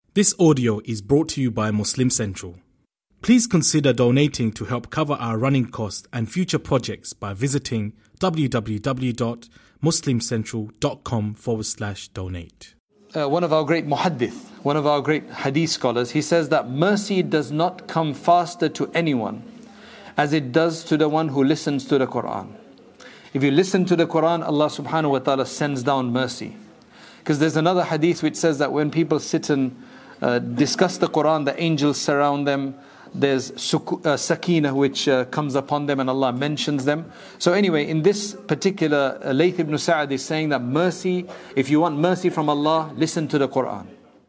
This audio is brought to you by Muslim Central. Please consider donating to help cover our running costs and future projects by visiting www.muslimcentral.com/donate. One of our great muhaddith, one of our great hadith scholars, he says that mercy does not come faster to anyone as it does to the one who listens to the Quran. If you listen to the Quran, Allah subhanahu wa ta'ala sends down mercy. Because there's another hadith which says that when people sit and discuss the Quran, the angels surround them. There's sakina which comes upon them and Allah mentions them. So anyway, in this particular, Layth ibn Sa'ad is saying that mercy, if you want mercy from Allah, listen to the Quran.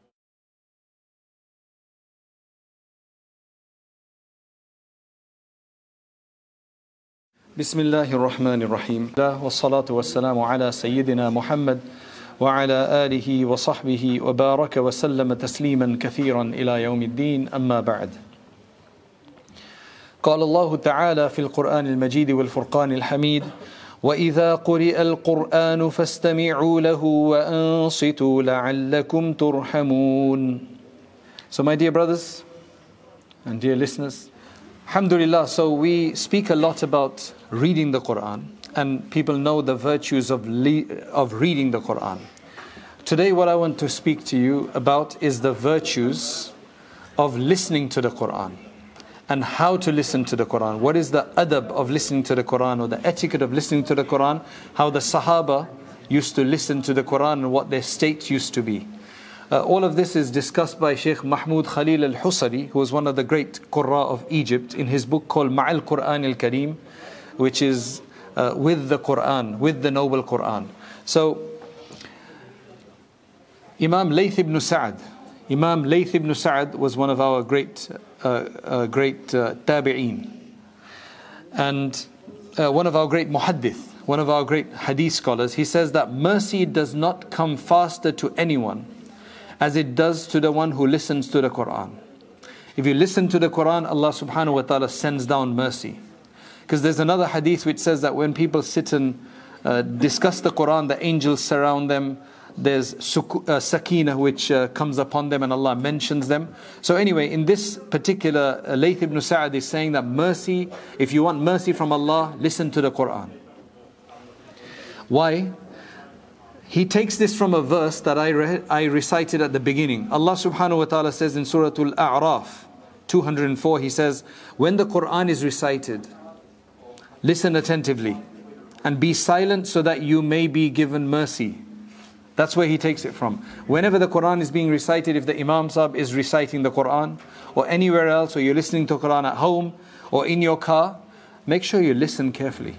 Bismillahir Rahmanir Rahim. Wassalatu wassalamu ala Sayyidina Muhammad وعلى آله وصحبه وبارك وسلم تسليما كثيرا إلى يوم الدين أما بعد. قال الله تعالى في القرآن المجيد والفرقان الحميد وإذا قرئ القرآن فاستمعوا له وأنصتوا لعلكم ترحمون. So my dear brothers and dear listeners, alhamdulillah, so we speak a lot about reading the Quran. And people know the virtues of reading the Quran. Today what I want to speak to you about is the virtues of listening to the Quran and how to listen to the Quran. What is the adab of listening to the Quran, or the etiquette of listening to the Quran? How the Sahaba used to listen to the Quran and what their state used to be. All of this is discussed by Sheikh Mahmoud Khalil al-Husari, who was one of the great Qurra of Egypt, in his book called Ma'al Quran al-Kareem, which is with the Quran, with the noble Quran. So Imam Layth ibn Sa'ad was one of our great tabi'een, and one of our great muhaddith, one of our great hadith scholars. He says that mercy does not come faster to anyone as it does to the one who listens to the Quran. If you listen to the Quran, Allah subhanahu wa ta'ala sends down mercy. Because there's another hadith which says that when people sit and discuss the Quran, the angels surround them. There's sakina which comes upon them and Allah mentions them. So anyway, in this particular, Layth ibn Sa'ad is saying that mercy, if you want mercy from Allah, listen to the Quran. Why? He takes this from a verse that I recited at the beginning. Allah subhanahu wa ta'ala says in Surah Al-A'raf 204, He says, when the Quran is recited, listen attentively and be silent so that you may be given mercy. That's where he takes it from. Whenever the Quran is being recited, if the Imam Sahib is reciting the Quran, or anywhere else, or you're listening to Quran at home or in your car, make sure you listen carefully.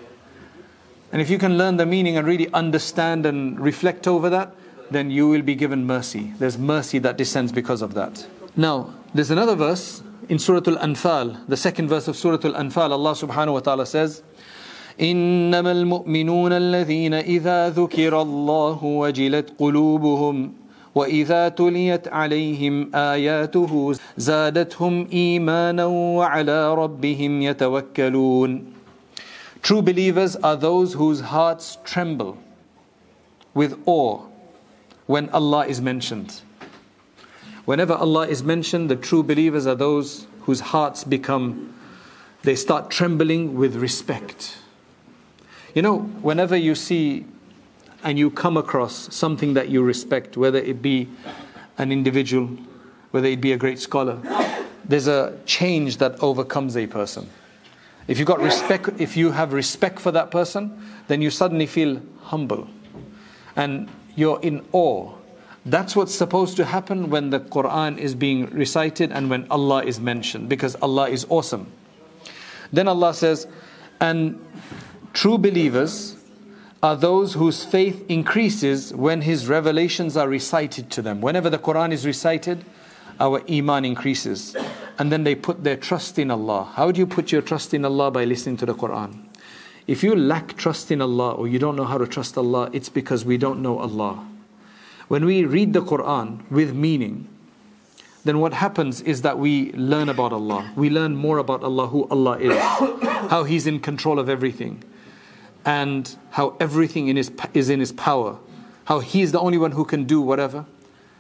And if you can learn the meaning and really understand and reflect over that, then you will be given mercy. There's mercy that descends because of that. Now, there's another verse in Surah Al-Anfal, the second verse of Surah Al-Anfal. Allah subhanahu wa ta'ala says, إنما المؤمنون الذين إذا ذكر الله وجلت قلوبهم وإذا تليت عليهم آياته زادتهم إيمانا وعلى ربهم يتوكلون. True believers are those whose hearts tremble with awe when Allah is mentioned. Whenever Allah is mentioned, the true believers are those whose hearts they start trembling with respect. You know, whenever you see and you come across something that you respect, whether it be an individual, whether it be a great scholar, there's a change that overcomes a person. If you have respect for that person, then you suddenly feel humble and you're in awe. That's what's supposed to happen when the Quran is being recited and when Allah is mentioned, because Allah is awesome. Then Allah says, and true believers are those whose faith increases when His revelations are recited to them. Whenever the Quran is recited, our iman increases. And then they put their trust in Allah. How do you put your trust in Allah? By listening to the Quran. If you lack trust in Allah, or you don't know how to trust Allah, it's because we don't know Allah. When we read the Quran with meaning, then what happens is that we learn about Allah. We learn more about Allah, who Allah is, how He's in control of everything, and how everything is in His power, how He's the only one who can do whatever.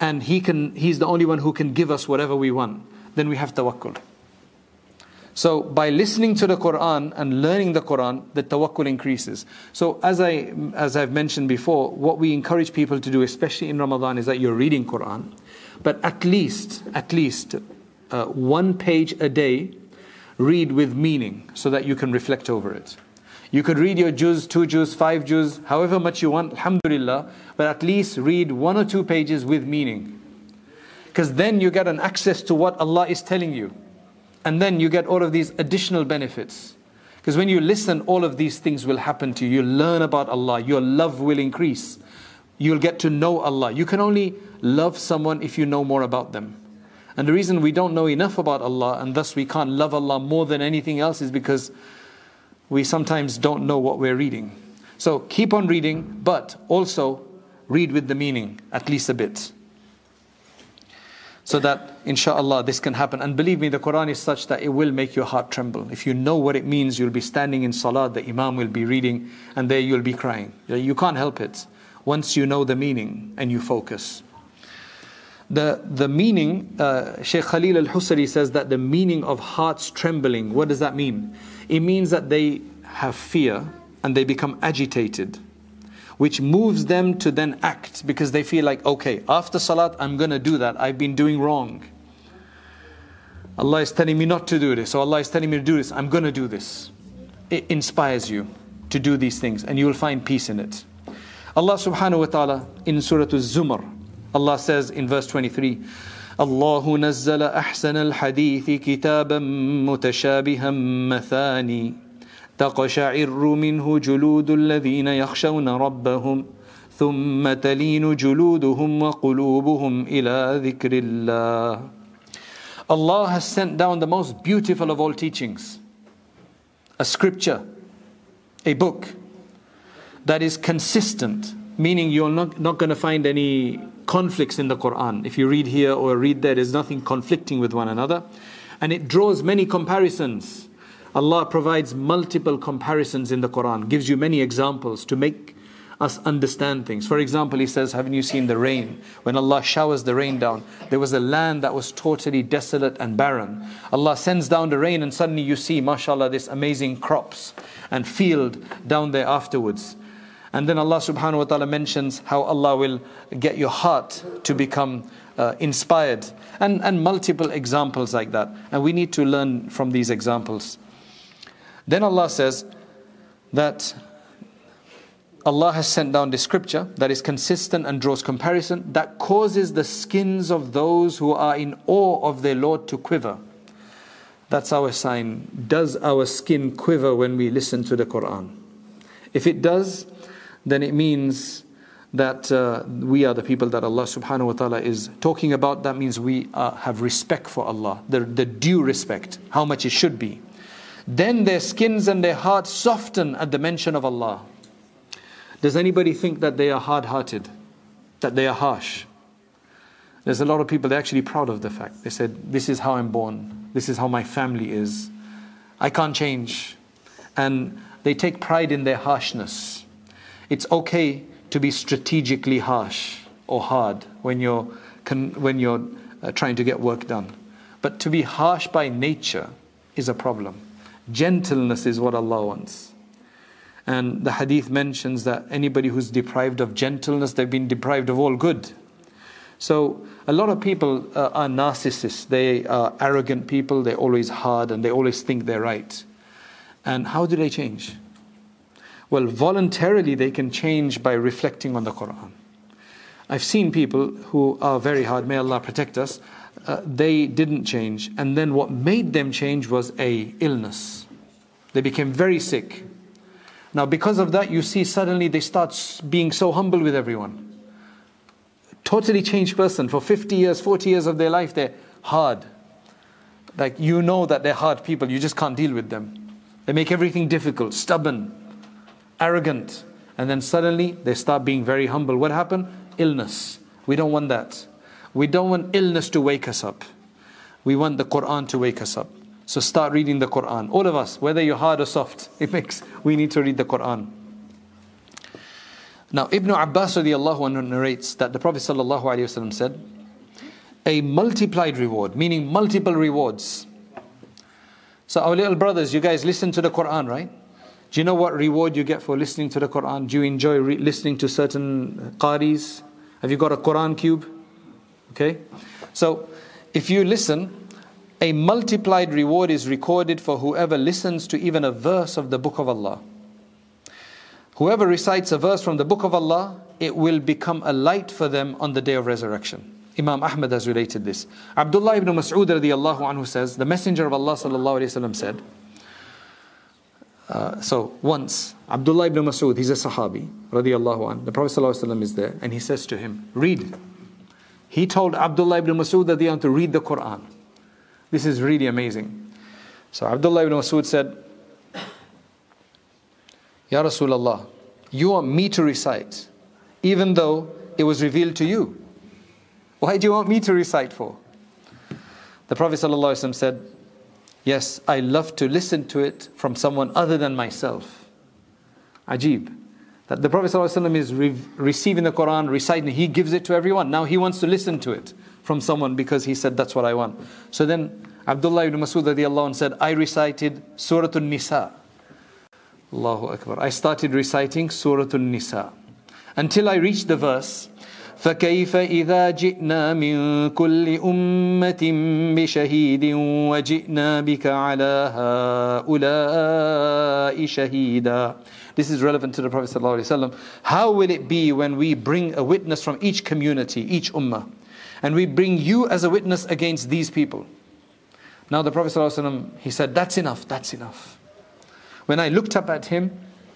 and He's the only one who can give us whatever we want, then we have tawakkul. So by listening to the Quran and learning the Quran, the tawakkul increases. So as I've mentioned before, what we encourage people to do, especially in Ramadan, is that you're reading Quran, but at least 1 page a day, read with meaning so that you can reflect over it. You could read your juz, 2 juz, 5 juz, however much you want, alhamdulillah, but at least read 1 or 2 pages with meaning. Because then you get an access to what Allah is telling you. And then you get all of these additional benefits. Because when you listen, all of these things will happen to you. You'll learn about Allah. Your love will increase. You'll get to know Allah. You can only love someone if you know more about them. And the reason we don't know enough about Allah, and thus we can't love Allah more than anything else, is because we sometimes don't know what we're reading. So keep on reading, but also read with the meaning, at least a bit. So that, inshaAllah, this can happen. And believe me, the Quran is such that it will make your heart tremble. If you know what it means, you'll be standing in salat, the Imam will be reading, and there you'll be crying. You can't help it once you know the meaning and you focus. The meaning, Shaykh Khalil al-Husari says that the meaning of hearts trembling, what does that mean? It means that they have fear and they become agitated, which moves them to then act, because they feel like, okay, after salat I'm going to do that, I've been doing wrong. Allah is telling me not to do this, so Allah is telling me to do this, I'm going to do this. It inspires you to do these things, and you will find peace in it. Allah subhanahu wa ta'ala in Surah Al-Zumar, Allah says in verse 23, الله نزل أحسن الحديث كتابا متشابها مثاني تقشعر منه جلود الذين يخشون ربهم ثم تلين جلودهم وقلوبهم إلى ذكر الله. Allah has sent down the most beautiful of all teachings, a scripture, a book that is consistent, meaning you're not going to find any conflicts in the Quran. If you read here or read there, there's nothing conflicting with one another. And it draws many comparisons. Allah provides multiple comparisons in the Quran, gives you many examples to make us understand things. For example, He says, haven't you seen the rain? When Allah showers the rain down, there was a land that was totally desolate and barren. Allah sends down the rain and suddenly you see, mashallah, this amazing crops and field down there afterwards. And then Allah subhanahu wa ta'ala mentions how Allah will get your heart to become inspired. And multiple examples like that. And we need to learn from these examples. Then Allah says that Allah has sent down this scripture that is consistent and draws comparison, that causes the skins of those who are in awe of their Lord to quiver. That's our sign. Does our skin quiver when we listen to the Quran? If it does, then it means that we are the people that Allah subhanahu wa ta'ala is talking about. That means we have respect for Allah, the due respect, how much it should be. Then their skins and their hearts soften at the mention of Allah. Does anybody think that they are hard-hearted, that they are harsh? There's a lot of people, they're actually proud of the fact. They said, this is how I'm born, this is how my family is, I can't change. And they take pride in their harshness. It's okay to be strategically harsh or hard when you're trying to get work done. But to be harsh by nature is a problem. Gentleness is what Allah wants. And the hadith mentions that anybody who's deprived of gentleness, they've been deprived of all good. So a lot of people are narcissists. They are arrogant people. They're always hard and they always think they're right. And how do they change? Well, voluntarily they can change by reflecting on the Quran. I've seen people who are very hard, may Allah protect us, they didn't change. And then what made them change was a illness. They became very sick. Now because of that, you see suddenly they start being so humble with everyone. Totally changed person. For 50 years, 40 years of their life, they're hard. Like you know that they're hard people, you just can't deal with them. They make everything difficult, stubborn, arrogant. And then suddenly they start being very humble. What happened? Illness. We don't want that. We don't want illness to wake us up. We want the Quran to wake us up. So start reading the Quran. All of us, whether you're hard or soft, we need to read the Quran. Now Ibn Abbas radiallahu anhu narrates that the Prophet sallallahu alaihi wasallam said a multiplied reward, meaning multiple rewards. So our little brothers, you guys listen to the Quran, right? Do you know what reward you get for listening to the Quran? Do you enjoy listening to certain qaris? Have you got a Quran cube? Okay. So if you listen, a multiplied reward is recorded for whoever listens to even a verse of the Book of Allah. Whoever recites a verse from the Book of Allah, it will become a light for them on the day of resurrection. Imam Ahmad has related this. Abdullah ibn Mas'ud radiyallahu anhu says, the Messenger of Allah sallallahu alayhi wa sallam said, so once, Abdullah ibn Mas'ud, he's a Sahabi, radiyallahu anhu, the Prophet sallallahu alayhi wa sallam is there, and he says to him, read. He told Abdullah ibn Mas'ud radiyallahu anhu to read the Quran. This is really amazing. So Abdullah ibn Mas'ud said, Ya Rasulullah, you want me to recite, even though it was revealed to you. Why do you want me to recite for? The Prophet ﷺ said, yes, I love to listen to it from someone other than myself. Ajib. That the Prophet ﷺ is receiving the Quran, reciting it, he gives it to everyone. Now he wants to listen to it from someone because he said, that's what I want. So then Abdullah ibn Mas'ud radiyallahu anh said, I recited Surah An-Nisa. Allahu Akbar. I started reciting Surah An-Nisa until I reached the verse, فَكَيْفَ إِذَا جِئْنَا مِن كُلِّ أُمَّةٍ بِشَهِيدٍ وَجِئْنَا بِكَ عَلَى هَؤُلَاءِ شَهِيدًا. This is relevant to the Prophet ﷺ. How will it be when we bring a witness from each community, each ummah, and we bring you as a witness against these people? Now the Prophet ﷺ, he said, that's enough, that's enough. When I looked up at him,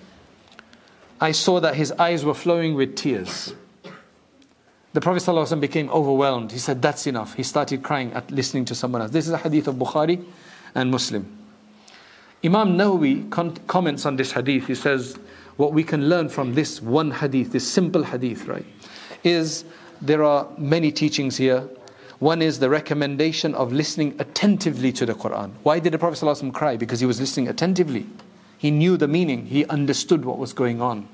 I saw that his eyes were flowing with tears. The Prophet ﷺ became overwhelmed. He said, that's enough. He started crying at listening to someone else. This is a hadith of Bukhari and Muslim. Imam Nawawi comments on this hadith. He says, what we can learn from this one hadith, this simple hadith, right, is there are many teachings here. One is the recommendation of listening attentively to the Quran. Why did the Prophet ﷺ cry? Because he was listening attentively. He knew the meaning. He understood what was going on.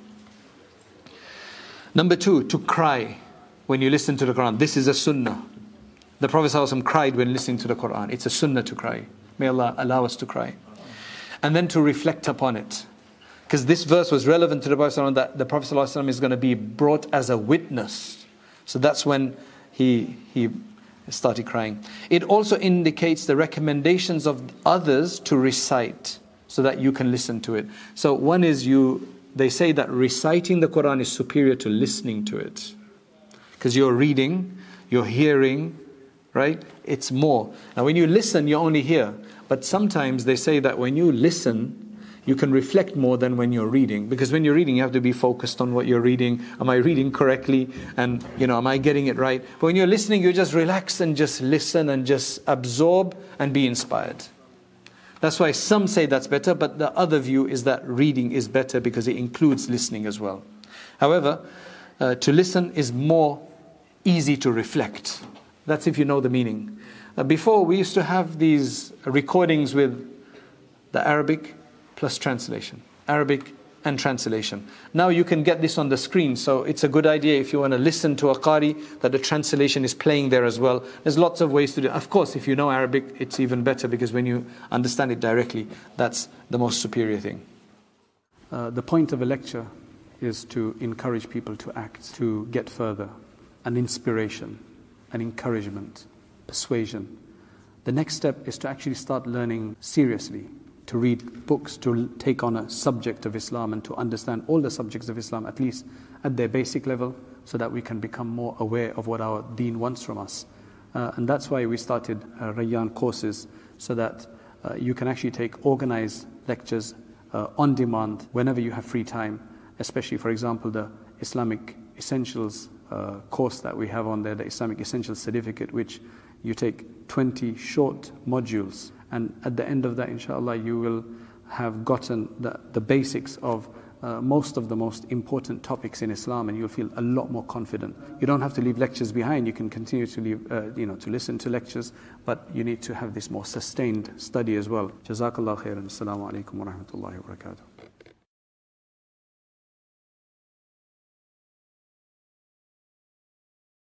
Number two, to cry when you listen to the Quran. This is a sunnah. The Prophet ﷺ cried when listening to the Quran. It's a sunnah to cry. May Allah allow us to cry. And then to reflect upon it. Because this verse was relevant to the Prophet ﷺ, that the Prophet ﷺ is going to be brought as a witness. So that's when he started crying. It also indicates the recommendations of others to recite so that you can listen to it. So one is they say that reciting the Quran is superior to listening to it. Because you're reading, you're hearing, right? It's more. Now when you listen, you only hear. But sometimes they say that when you listen, you can reflect more than when you're reading. Because when you're reading, you have to be focused on what you're reading. Am I reading correctly? And, am I getting it right? But when you're listening, you just relax and just listen and just absorb and be inspired. That's why some say that's better, but the other view is that reading is better because it includes listening as well. However, to listen is more easy to reflect. That's if you know the meaning. Before, we used to have these recordings with the Arabic plus translation. Arabic and translation. Now you can get this on the screen, so it's a good idea if you want to listen to a qari that the translation is playing there as well. There's lots of ways to do it. Of course, if you know Arabic, it's even better because when you understand it directly, that's the most superior thing. The point of a lecture is to encourage people to act, to get further, an inspiration, an encouragement, persuasion. The next step is to actually start learning seriously, to read books, to take on a subject of Islam and to understand all the subjects of Islam, at least at their basic level, so that we can become more aware of what our deen wants from us. And that's why we started Rayyan courses, so that you can actually take organized lectures on demand whenever you have free time, especially, for example, the Islamic Essentials course that we have on there, the Islamic Essentials Certificate, which you take 20 short modules. And at the end of that, inshallah, you will have gotten the basics of most of the most important topics in Islam, and you'll feel a lot more confident. You don't have to leave lectures behind. You can continue to leave, to listen to lectures, but you need to have this more sustained study as well. Jazakallah khairan. Assalamu alaikum wa rahmatullahi wa barakatuh.